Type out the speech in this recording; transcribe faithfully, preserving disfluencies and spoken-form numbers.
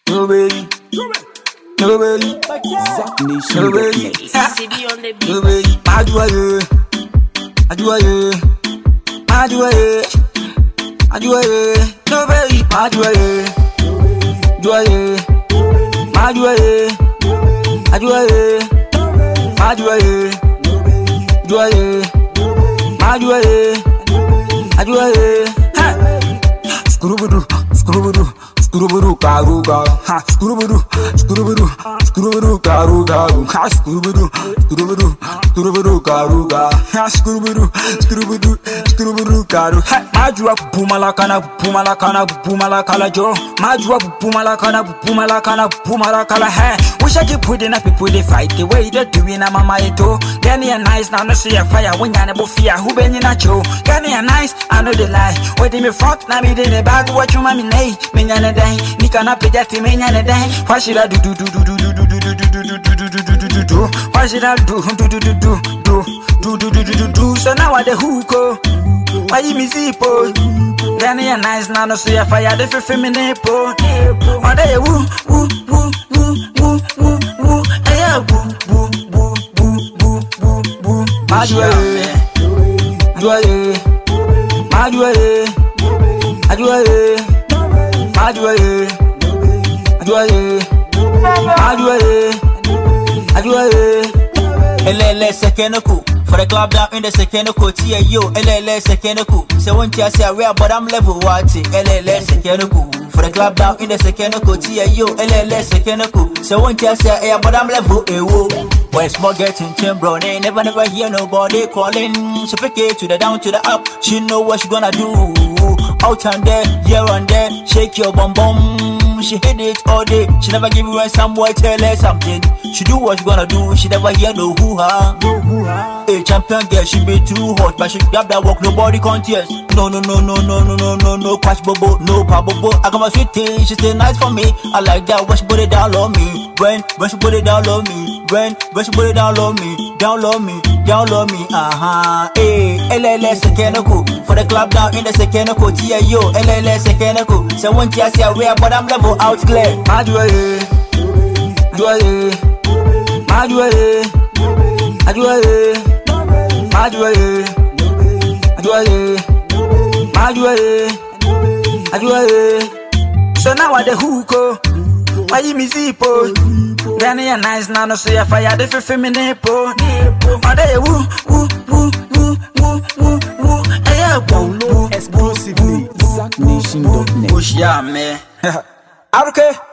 Nobody, nobody, Zach Nation. nobody, C B on the beat. nobody. Aduaye, aduaye, aduaye, aduaye. Nobody, aduaye, aduaye, aduaye, aduaye, aduaye, aduaye, aduaye, aduaye. Scrooby-Doo, Scrooby-Doo, Scrooby-Doo, Karuga, ha, Scrooby-Doo, Scrooby-Doo, Scrooby-Doo, Karuga, ha, Scrooby-Doo, Scrooby-Doo, Scrooby-Doo, Karuga, ha, Scrooby-Doo, Scrooby-Doo, Scrooby-Doo, Karu, ha, Majua, Pumalakana, Pumalakana, Pumalakala, Joe, Majua, Pumalakana, Pumalakana, Pumalakala, ha, wish I could put in a people they fight the way they're doing a mama eto, Danny and nice, now no see a fire when you're never fear, who been in a show, Danny and nice, I know the lie, what they me fuck, now me in the bag, what you mommy nay, Minyana day, Nikana Pejati, Minyana day, what should I do, do, do, do, do, do, do, do, do, do, do, do, do, do, do, do, what should I do, do, do, do, do, do, do, do, do, do, do, do, so now I the hooko, why you me see po, Danny and nice, now no see a fire, the feminine po, or they woo, woo, woo, woo, woo, woo, woo, hey, woo, woo, woo, woo, woo, woo, woo, Maduaye, Maduaye, Maduaye, Maduaye, Maduaye, Maduaye, Maduaye, Maduaye. L L S Sekeneku for the club down in the Sekeneku. Tia yo, L L S Sekeneku. So when you say where, but I'm level what? L L S Sekeneku for the club down in the Sekeneku. Tia yo, L L S Sekeneku. So when you say yeah, but I'm level ewo. When small getting timber, they never never hear nobody calling. She pick it to the down to the up. She know what she gonna do. Out and there, here and there, shake your bum bum. She hit it all day. She never give you some boy tell her something. She do what she gonna do. She never hear no hoo ha. A champion girl, she be too hot, but she grab that walk, nobody contest. No no no no no no no no no quash bobo, no pa bobo. I got my sweet tea, she stay nice for me. I like that when she put it down low me. When when she put it down low me. When when she put it down low me, down low me, down low me. Uh huh. Hey, L L S Sekeneku for the club down in the Sekeneku. Tia yo, L L S Sekeneku. So when you say where, but I'm level out clear. Maduaye, Maduaye, Maduaye, Maduaye, Maduaye, Maduaye, Maduaye, Maduaye. So now I the hooko, why you me see po? Danny and nice now no see a fire the feminine po. Or they woo woo woo woo woo woo woo. Hey woo woo Exclusively, Zach Nation dot net. Push ya me. Okay.